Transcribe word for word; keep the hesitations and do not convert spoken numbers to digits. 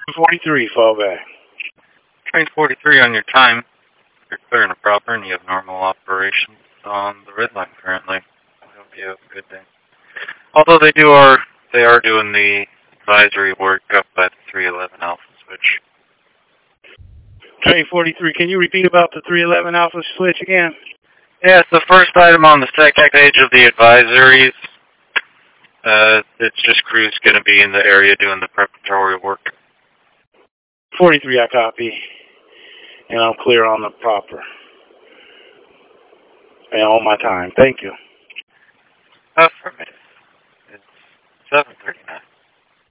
forty-three, fall back. Train forty-three on your time. You're clear and proper, and you have normal operations on the red line currently. I hope you have a good day. Although they do are they are doing the advisory work up at three eleven Alpha Switch. Train forty-three, can you repeat about the three eleven Alpha Switch again? Yeah, it's the first item on the second page of the advisories. Uh, it's just crews going to be in the area doing the preparatory work. forty-three, I copy. And I'm clear on the proper. And on my time. Thank you. Affirmative. It's seven thirty-nine.